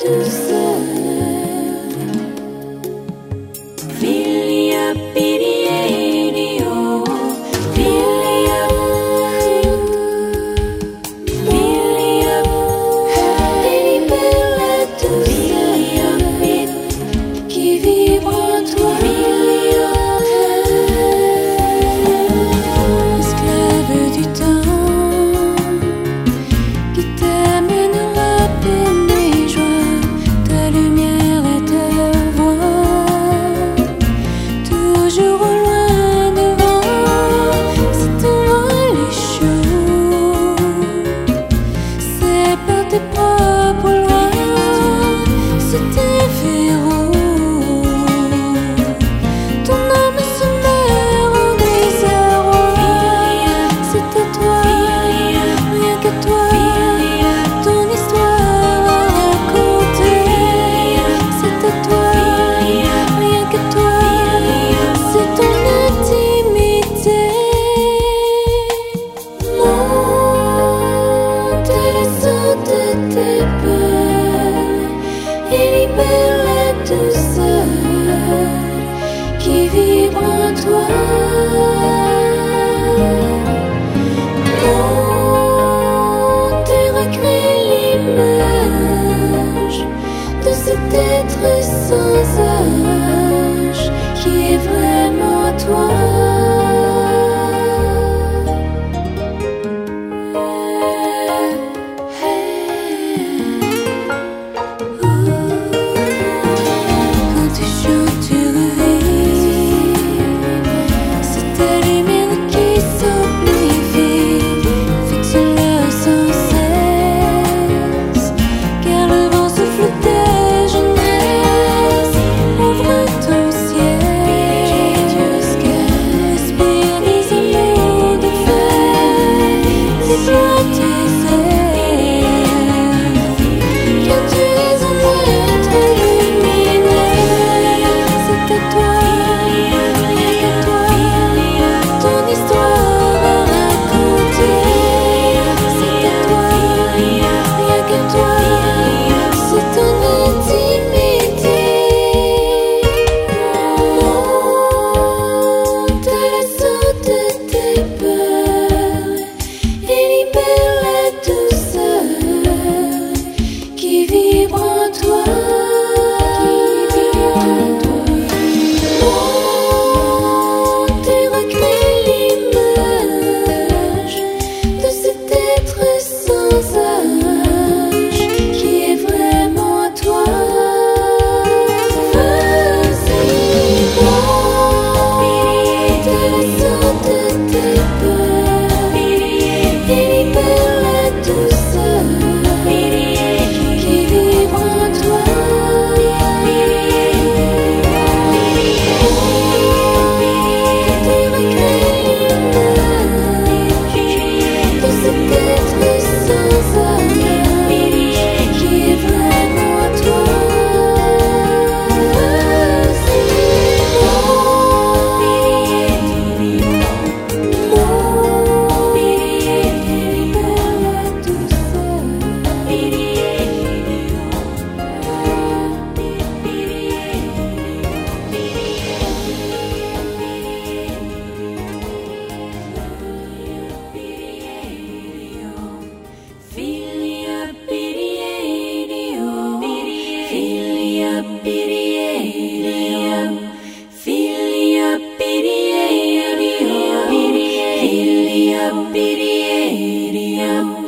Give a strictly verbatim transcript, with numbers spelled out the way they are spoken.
douceur. Filia pirielio, filia, filia, libère la douceur qui vibre en toi. Esclave du temps qui t'amènera peine et joie, ta lumière et ta voix, toujours au loin devant. Si ton voile est chaud, c'est par tes propres lois. Si tes verrous, ton âme se meurt en désarroi. C'est à toi, rien qu'à toi, ton histoire à raconter. C'est à toi, rien qu'à toi, c'est ton intimité. Monte à l'assaut de tes peurs et libère la douceur qui vibre en toi. Monte et recrée l'image de cet être sans âge qui est vraiment toi. Quand tu chantes, tu revis, c'est ta lumière qui s'amplifie. Fixe-la sans cesse, car le vent souffle ta jeunesse. Ouvre ton ciel, respire des amours de fer, déploie tes ailes, car tu es un être lumineux. C'est à toi, rien qu'à toi, ton histoire à raconter. C'est à toi, rien qu'à toi, c'est ton intimité. Monte à l'assaut de tes peurs et libère la douceur qui vibre en toi. Monte et recrée l'image de cet être sans âge qui est vraiment toi. Vas-y, monte à l'assaut de tes peurs et libère la douceur qui vibre en toi. Monte et recrée l'image de cet être sans âge qui est vraiment toi. Vas-y, monte et libère la douceur. Filia pirielio, filia pirielio, filia pirielio, filia pirielio.